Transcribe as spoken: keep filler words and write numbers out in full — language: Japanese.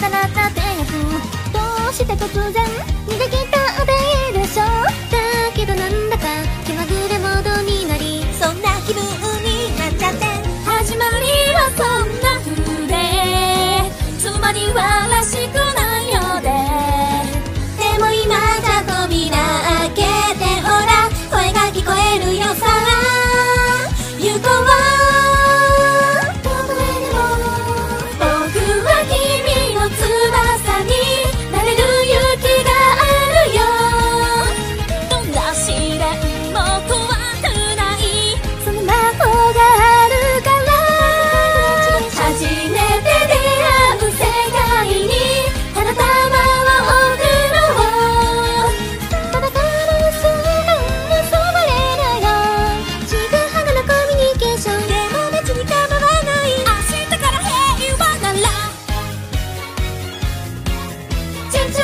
からったってやつどうして突然逃げ切ったってでしょだけどなんだか気まぐれモードになりそんな気分になっちゃって始まりはそんな風でつまりはらしくないようででも今じゃ扉開けてほら声が聞こえるよさ行こうチュンチュン